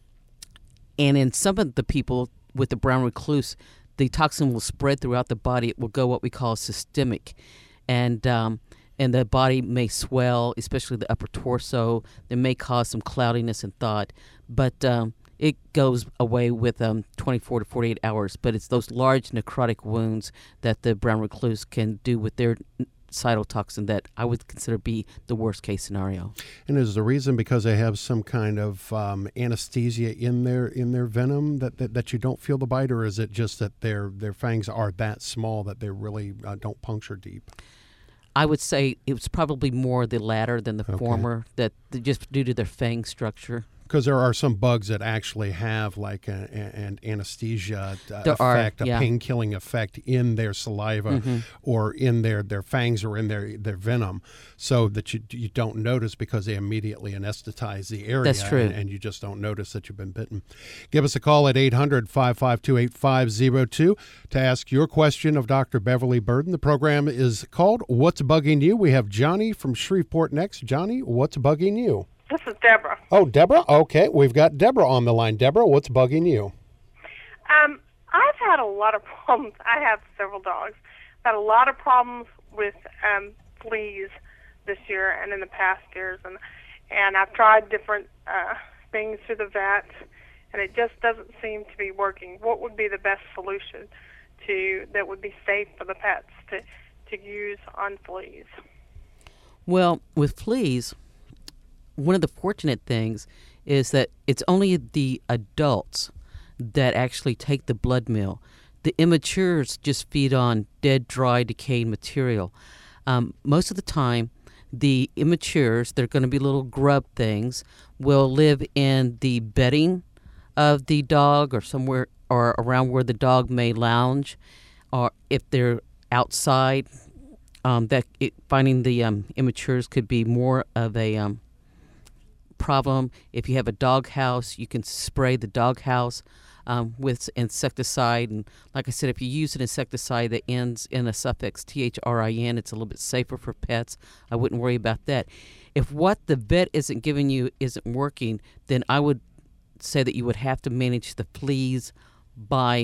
and in some of the people with the brown recluse, the toxin will spread throughout the body. It will go what we call systemic. And um, and the body may swell, especially the upper torso. It may cause some cloudiness and thought. But um, it goes away with um, twenty-four to forty-eight hours. But it's those large necrotic wounds that the brown recluse can do with their cytotoxin that I would consider be the worst case scenario. And is the reason because they have some kind of um, anesthesia in their in their venom that, that, that you don't feel the bite, or is it just that their their fangs are that small that they really uh, don't puncture deep? I would say it was probably more the latter than the okay. former, that just due to their fang structure. Because there are some bugs that actually have like a, a, an anesthesia uh, there effect, are, a yeah. pain-killing effect in their saliva mm-hmm. or in their, their fangs or in their, their venom, so that you you don't notice because they immediately anesthetize the area. That's true. And, and you just don't notice that you've been bitten. Give us a call at eight hundred, five five two, eight five zero two to ask your question of Doctor Beverly Burden. The program is called What's Bugging You? We have Johnny from Shreveport next. Johnny, what's bugging you? This is Deborah. Oh, Deborah? Okay, we've got Deborah on the line. Deborah, what's bugging you? Um, I've had a lot of problems. I have several dogs. I've had a lot of problems with um, fleas this year and in the past years, and and I've tried different uh, things through the vet, and it just doesn't seem to be working. What would be the best solution to that would be safe for the pets to to use on fleas? Well, with fleas, one of the fortunate things is that it's only the adults that actually take the blood meal. The immatures just feed on dead, dry, decayed material. Um, most of the time, the immatures, they're going to be little grub things, will live in the bedding of the dog or somewhere or around where the dog may lounge, or if they're outside, um, that it, finding the um, immatures could be more of a um, problem. If you have a dog house, you can spray the dog house um, with insecticide. And like I said, if you use an insecticide that ends in a suffix T H R I N, it's a little bit safer for pets. I wouldn't worry about that. If what the vet isn't giving you isn't working, then I would say that you would have to manage the fleas by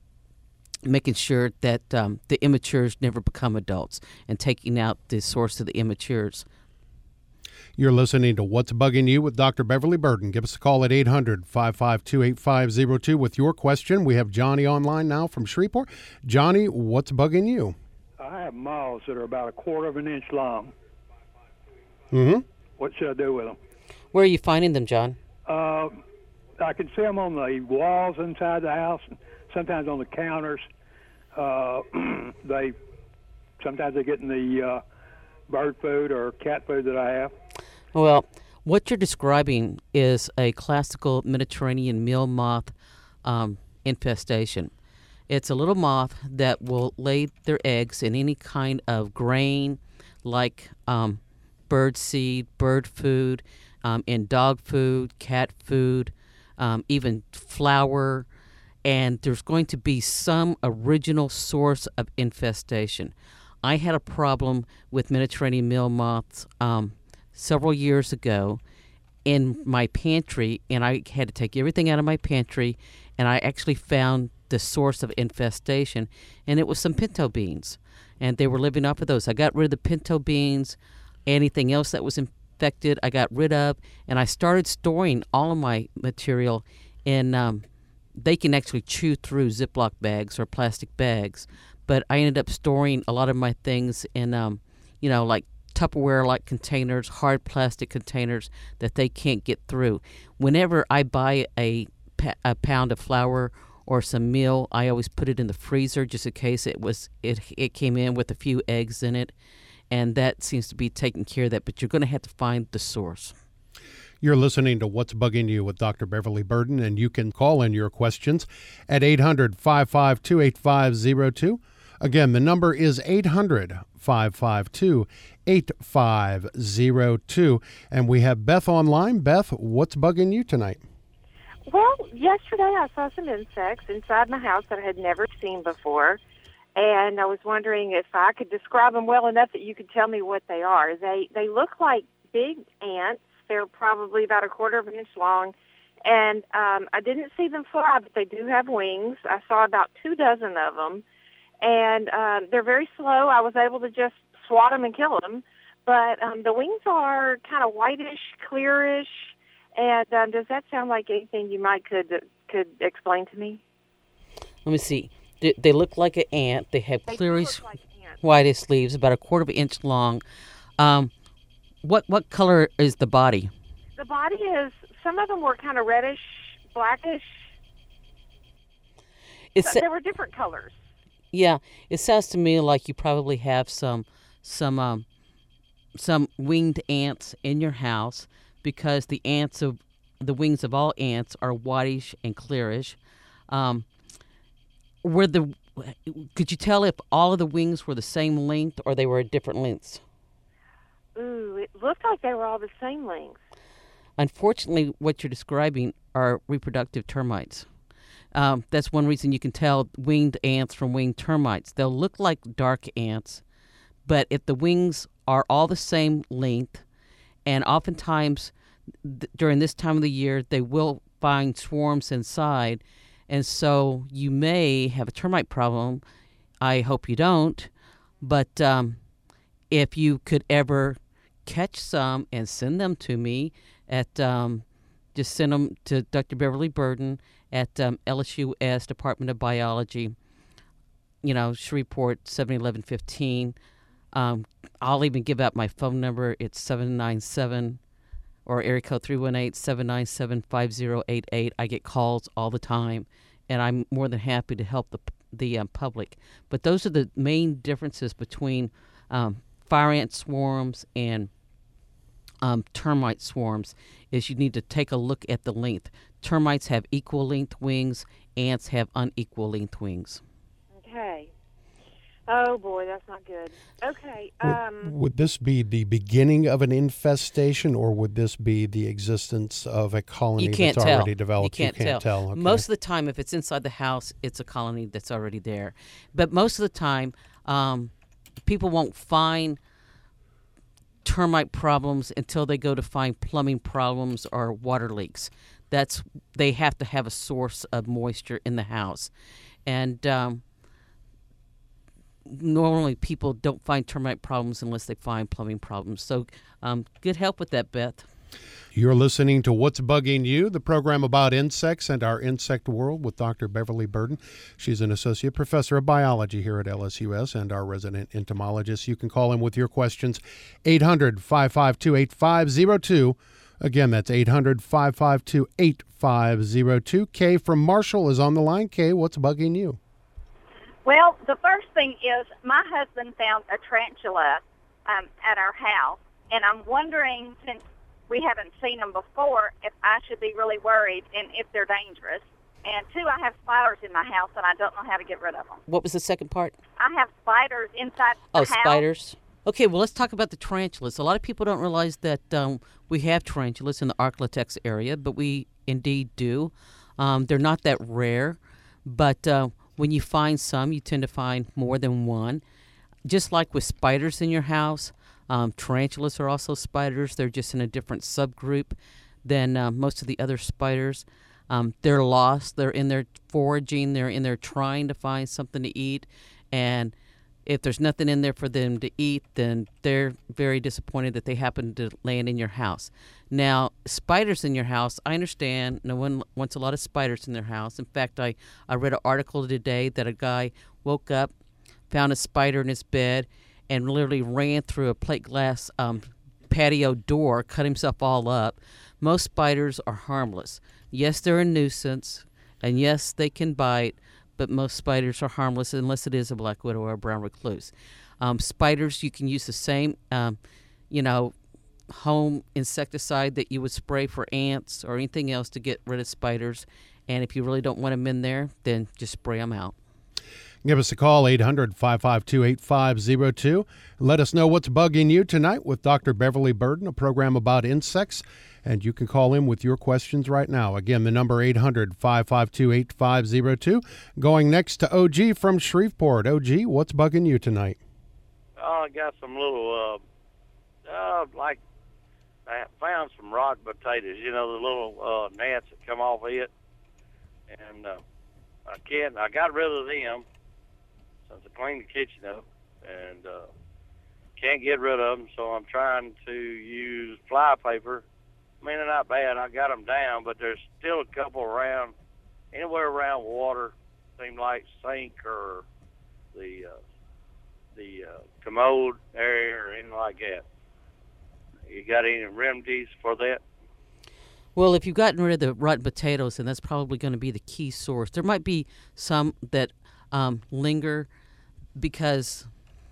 making sure that um, the immatures never become adults and taking out the source of the immatures. You're listening to What's Bugging You with Doctor Beverly Burden. Give us a call at eight hundred, five five two, eight five zero two with your question. We have Johnny online now from Shreveport. Johnny, what's bugging you? I have moths that are about a quarter of an inch long. Mm-hmm. What should I do with them? Where are you finding them, John? Uh, I can see them on the walls inside the house, sometimes on the counters. Uh, they sometimes they get in the uh, bird food or cat food that I have. Well, what you're describing is a classical Mediterranean meal moth um, infestation. It's a little moth that will lay their eggs in any kind of grain, like um, bird seed, bird food, um, in dog food, cat food, um, even flour, and there's going to be some original source of infestation. I had a problem with Mediterranean meal moths um, several years ago in my pantry, and I had to take everything out of my pantry, and I actually found the source of infestation, and it was some pinto beans, and they were living off of those. I got rid of the pinto beans. Anything else that was infected, I got rid of, and I started storing all of my material in, um, they can actually chew through Ziploc bags or plastic bags, but I ended up storing a lot of my things in, um, you know, like Tupperware-like containers, hard plastic containers that they can't get through. Whenever I buy a, a pound of flour or some meal, I always put it in the freezer just in case it was it it came in with a few eggs in it, and that seems to be taking care of that. But you're going to have to find the source. You're listening to What's Bugging You with Doctor Beverly Burden, and you can call in your questions at eight hundred, five five two, eight five zero two. Again, the number is eight hundred, five five two, eight five zero two. And we have Beth online. Beth, what's bugging you tonight? Well, yesterday I saw some insects inside my house that I had never seen before, and I was wondering if I could describe them well enough that you could tell me what they are. They they look like big ants. They're probably about a quarter of an inch long, and um, I didn't see them fly, but they do have wings. I saw about two dozen of them, and um, they're very slow. I was able to just swat them and kill them, but um, the wings are kind of whitish, clearish. And um, does that sound like anything you might could could explain to me? Let me see. They, they look like an ant. They have they clearish, like whitish leaves, about a quarter of an inch long. Um, what what color is the body? The body is, some of them were kind of reddish, blackish. It's, there were different colors. Yeah, it sounds to me like you probably have some some um, some winged ants in your house, because the ants of the wings of all ants are whitish and clearish. Um, were the could you tell if all of the wings were the same length or they were at different lengths? Ooh, it looked like they were all the same length. Unfortunately, what you're describing are reproductive termites. Um, that's one reason you can tell winged ants from winged termites. They'll look like dark ants, but if the wings are all the same length, and oftentimes th- during this time of the year, they will find swarms inside. And so you may have a termite problem. I hope you don't. But um, if you could ever catch some and send them to me, at um, just send them to Doctor Beverly Burden at um, L S U S Department of Biology, you know, Shreveport, seven eleven fifteen. Um, I'll even give out my phone number. It's seven nine seven or area code three one eight, seven nine seven, five zero eight eight. I get calls all the time, and I'm more than happy to help the the um, public. But those are the main differences between um, fire ant swarms and um, termite swarms is you need to take a look at the length. Termites have equal length wings. Ants have unequal length wings. Okay. Oh, boy, that's not good. Okay. Um, would, would this be the beginning of an infestation, or would this be the existence of a colony you can't that's tell. already developed? You can't, you can't tell. tell. Okay. Most of the time, if it's inside the house, it's a colony that's already there. But most of the time, um, people won't find termite problems until they go to find plumbing problems or water leaks. That's they have to have a source of moisture in the house, and um, normally people don't find termite problems unless they find plumbing problems. So, um, good help with that, Beth. You're listening to What's Bugging You, the program about insects and our insect world with Doctor Beverly Burden. She's an associate professor of biology here at L S U S and our resident entomologist. You can call in with your questions, eight hundred, five five two, eight five zero two. Again, that's eight hundred, five five two, eight five zero two. Kay from Marshall is on the line. Kay, what's bugging you? Well, the first thing is my husband found a tarantula um, at our house, and I'm wondering, since we haven't seen them before, if I should be really worried and if they're dangerous. And two, I have spiders in my house, and I don't know how to get rid of them. What was the second part? I have spiders inside the oh, house. Oh, spiders. Okay, well, let's talk about the tarantulas. A lot of people don't realize that um, we have tarantulas in the Arklatex area, but we indeed do. Um, they're not that rare, but uh, when you find some, you tend to find more than one. Just like with spiders in your house, um, tarantulas are also spiders. They're just in a different subgroup than uh, most of the other spiders. Um, they're lost. They're in there foraging. They're in there trying to find something to eat, and if there's nothing in there for them to eat, then they're very disappointed that they happen to land in your house. Now, spiders in your house, I understand no one wants a lot of spiders in their house. In fact, I, I read an article today that a guy woke up, found a spider in his bed, and literally ran through a plate glass um, patio door, cut himself all up. Most spiders are harmless. Yes, they're a nuisance, and yes, they can bite, but most spiders are harmless unless it is a black widow or a brown recluse. Um, spiders, you can use the same, um, you know, home insecticide that you would spray for ants or anything else to get rid of spiders. And if you really don't want them in there, then just spray them out. Give us a call, eight hundred, five five two, eight five zero two. Let us know what's bugging you tonight with Doctor Beverly Burden, a program about insects. And you can call in with your questions right now. Again, the number eight hundred, five five two, eight five zero two. Going next to O G from Shreveport. O G, what's bugging you tonight? Oh, I got some little, uh, uh, like, I found some rotten potatoes, you know, the little uh, gnats that come off of it. And uh, I can't, I got rid of them since I cleaned the kitchen up. And uh, can't get rid of them, so I'm trying to use fly paper. I mean, they're not bad. I got them down, but there's still a couple around, anywhere around water, seem like sink or the uh, the uh, commode area or anything like that. You got any remedies for that? Well, if you've gotten rid of the rotten potatoes, then that's probably going to be the key source. There might be some that um, linger because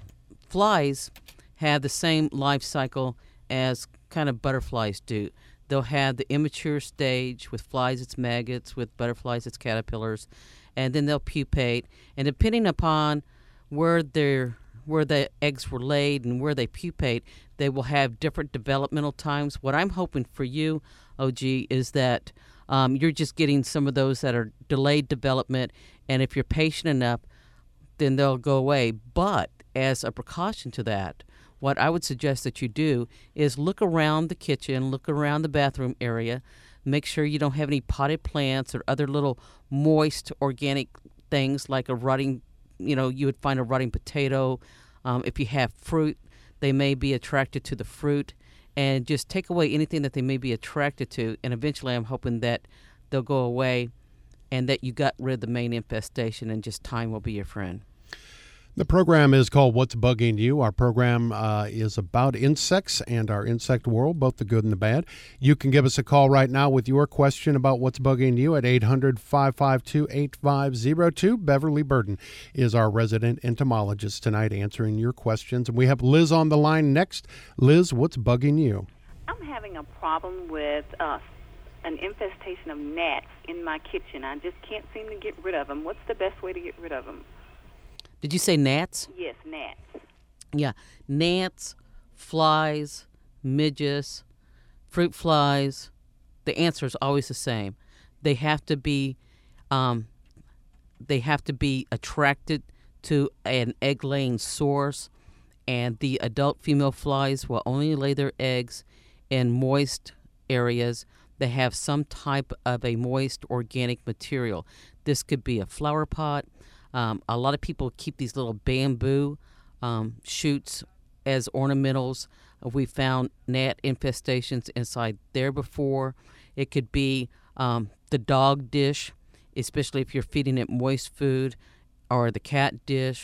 flies have the same life cycle as kind of butterflies do. They'll have the immature stage. With flies, it's maggots. With butterflies, it's caterpillars. And then they'll pupate. And depending upon where they're, where the eggs were laid and where they pupate, they will have different developmental times. What I'm hoping for you, O G, is that um, you're just getting some of those that are delayed development. And if you're patient enough, then they'll go away. But as a precaution to that, what I would suggest that you do is look around the kitchen, look around the bathroom area, make sure you don't have any potted plants or other little moist organic things like a rotting, you know, you would find a rotting potato. Um, if you have fruit, they may be attracted to the fruit. And just take away anything that they may be attracted to. And eventually I'm hoping that they'll go away and that you got rid of the main infestation and just time will be your friend. The program is called What's Bugging You. Our program uh, is about insects and our insect world, both the good and the bad. You can give us a call right now with your question about what's bugging you at eight hundred, five five two, eight five zero two. Beverly Burden is our resident entomologist tonight answering your questions. And we have Liz on the line next. Liz, what's bugging you? I'm having a problem with uh, an infestation of gnats in my kitchen. I just can't seem to get rid of them. What's the best way to get rid of them? Did you say gnats? Yes, gnats. Yeah, gnats, flies, midges, fruit flies. The answer is always the same. They have to be, um, they have to be attracted to an egg-laying source, and the adult female flies will only lay their eggs in moist areas that have some type of a moist organic material. This could be a flower pot. Um, a lot of people keep these little bamboo um, shoots as ornamentals. We found gnat infestations inside there before. It could be um, the dog dish, especially if you're feeding it moist food, or the cat dish.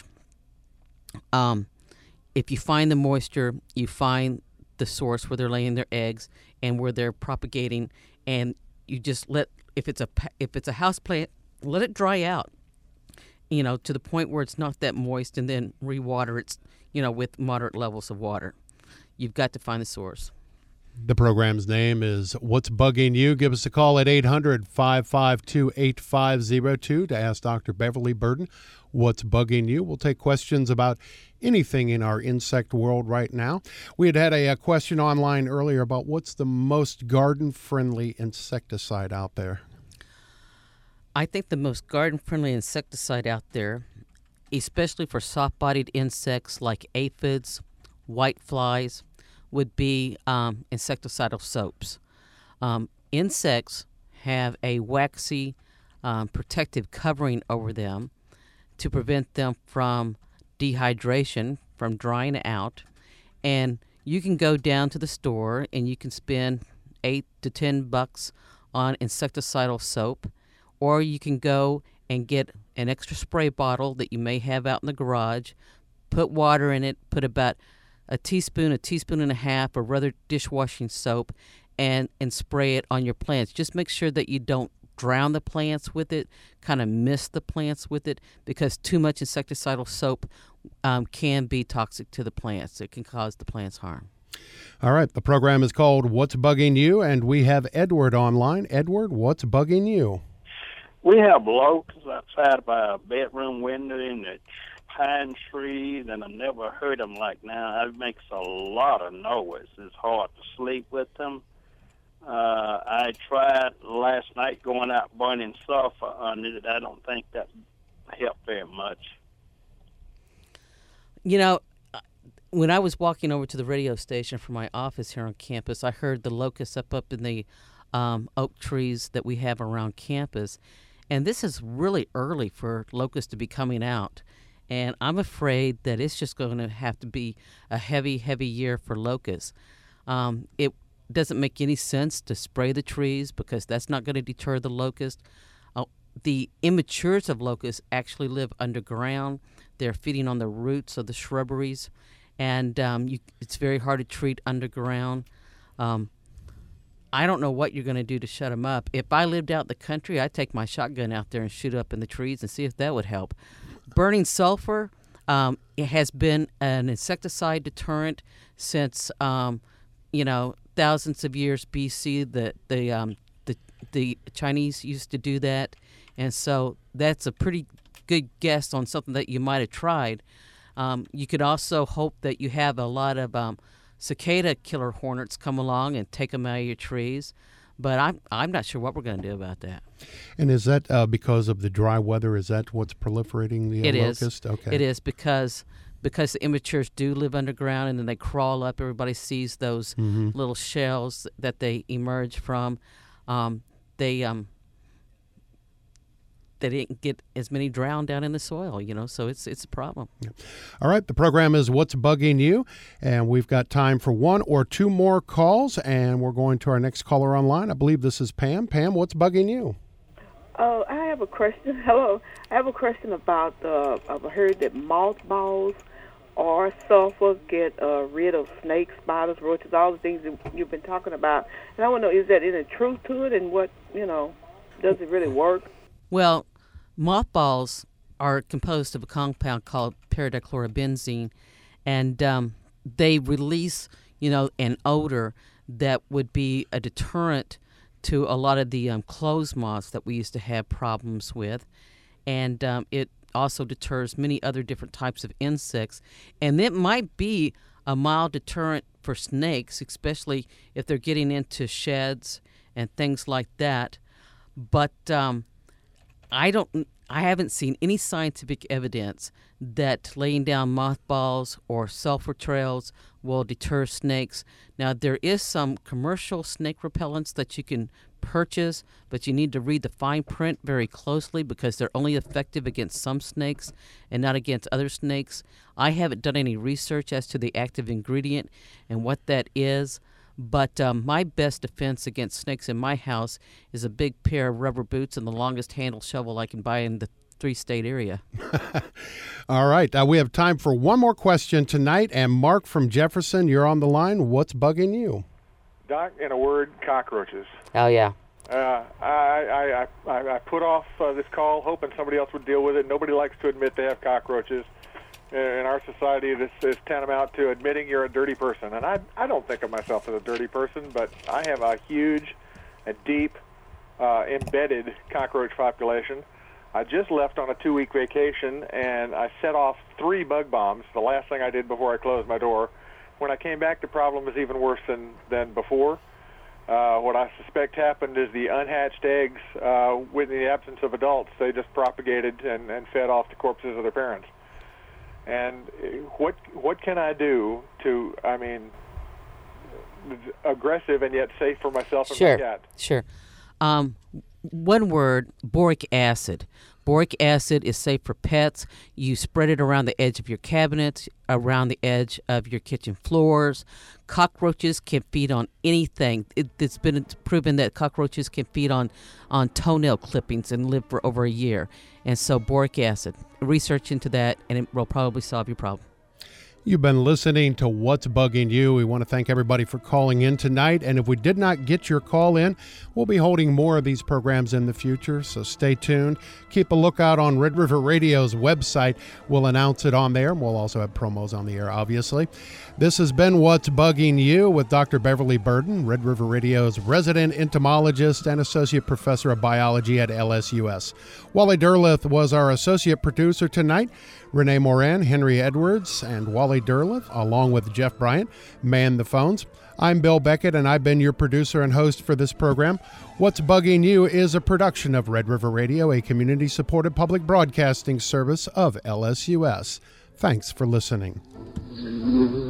Um, if you find the moisture, you find the source where they're laying their eggs and where they're propagating, and you just let, if it's a if it's a house plant, let it dry out, you know, to the point where it's not that moist, and then rewater it, you know, with moderate levels of water. You've got to find the source. The program's name is What's Bugging You? Give us a call at eight hundred, five five two, eight five zero two to ask Doctor Beverly Burden what's bugging you. We'll take questions about anything in our insect world right now. We had had a, a question online earlier about what's the most garden-friendly insecticide out there. I think the most garden-friendly insecticide out there, especially for soft-bodied insects like aphids, whiteflies, would be um, insecticidal soaps. Um, insects have a waxy um, protective covering over them to prevent them from dehydration, from drying out. And you can go down to the store and you can spend eight to ten bucks on insecticidal soap, or you can go and get an extra spray bottle that you may have out in the garage, put water in it, put about a teaspoon, a teaspoon and a half of rather dishwashing soap, and, and spray it on your plants. Just make sure that you don't drown the plants with it, kind of mist the plants with it, because too much insecticidal soap um, can be toxic to the plants. It can cause the plants harm. All right, the program is called What's Bugging You, and we have Edward online. Edward, what's bugging you? We have locusts outside of our bedroom window in the pine trees, and I've never heard them like now. It makes a lot of noise. It's hard to sleep with them. Uh, I tried last night going out burning sulfur on it. I don't think that helped very much. You know, when I was walking over to the radio station from my office here on campus, I heard the locusts up up in the um, oak trees that we have around campus. And this is really early for locusts to be coming out. And I'm afraid that it's just going to have to be a heavy, heavy year for locusts. Um, it doesn't make any sense to spray the trees because that's not going to deter the locust. Uh, the immatures of locusts actually live underground. They're feeding on the roots of the shrubberies, and um, you, it's very hard to treat underground. Um, I don't know what you're going to do to shut them up. If I lived out in the country, I'd take my shotgun out there and shoot up in the trees and see if that would help. Burning sulfur, um, it has been an insecticide deterrent since, um, you know, thousands of years B C. The the um, the the Chinese used to do that, and so that's a pretty good guess on something that you might have tried. Um, you could also hope that you have a lot of um, cicada killer hornets come along and take them out of your trees. But I'm I'm not sure what we're going to do about that. And is that uh, because of the dry weather? Is that what's proliferating the uh, it locust? Is. Okay. It is because because the immatures do live underground and then they crawl up. Everybody sees those mm-hmm. little shells that they emerge from. Um, they um they didn't get as many drowned down in the soil, you know, so it's it's a problem. Yeah. All right, the program is What's Bugging You, and we've got time for one or two more calls, and we're going to our next caller online. I believe this is Pam. Pam, what's bugging you? Oh, I have a question. Hello. I have a question about, uh, I've heard that mothballs or sulfur get uh, rid of snakes, spiders, roaches, all the things that you've been talking about. And I want to know, is that any truth to it, and what, you know, does it really work? Well, mothballs are composed of a compound called paradichlorobenzene, and um, they release, you know, an odor that would be a deterrent to a lot of the um, clothes moths that we used to have problems with. And um, it also deters many other different types of insects. And it might be a mild deterrent for snakes, especially if they're getting into sheds and things like that. But um, I don't, I haven't seen any scientific evidence that laying down mothballs or sulfur trails will deter snakes. Now, there is some commercial snake repellents that you can purchase, but you need to read the fine print very closely because they're only effective against some snakes and not against other snakes. I haven't done any research as to the active ingredient and what that is, but um, my best defense against snakes in my house is a big pair of rubber boots and the longest handle shovel I can buy in the three-state area. All right. Uh, we have time for one more question tonight. And Mark from Jefferson, you're on the line. What's bugging you? Doc, in a word, cockroaches. Oh, yeah. Uh, I, I, I, I put off uh, this call hoping somebody else would deal with it. Nobody likes to admit they have cockroaches. In our society, this is tantamount to admitting you're a dirty person. And I, I don't think of myself as a dirty person, but I have a huge, a deep, uh, embedded cockroach population. I just left on a two-week vacation, and I set off three bug bombs, the last thing I did before I closed my door. When I came back, the problem was even worse than, than before. Uh, what I suspect happened is the unhatched eggs, uh, with the absence of adults, they just propagated and, and fed off the corpses of their parents. And what what can I do to, I mean, aggressive and yet safe for myself and sure, my cat? Sure. Um, one word, boric acid. Boric acid is safe for pets. You spread it around the edge of your cabinets, around the edge of your kitchen floors. Cockroaches can feed on anything. It, it's been proven that cockroaches can feed on, on toenail clippings and live for over a year. And so boric acid, research into that, and it will probably solve your problem. You've been listening to What's Bugging You. We want to thank everybody for calling in tonight. And if we did not get your call in, we'll be holding more of these programs in the future, so stay tuned. Keep a lookout on Red River Radio's website. We'll announce it on there. We'll also have promos on the air, obviously. This has been What's Bugging You with Doctor Beverly Burden, Red River Radio's resident entomologist and associate professor of biology at L S U S. Wally Derleth was our associate producer tonight. Renee Moran, Henry Edwards, and Wally Derleth, along with Jeff Bryant, man the phones. I'm Bill Beckett, and I've been your producer and host for this program. What's Bugging You is a production of Red River Radio, a community-supported public broadcasting service of L S U S. Thanks for listening.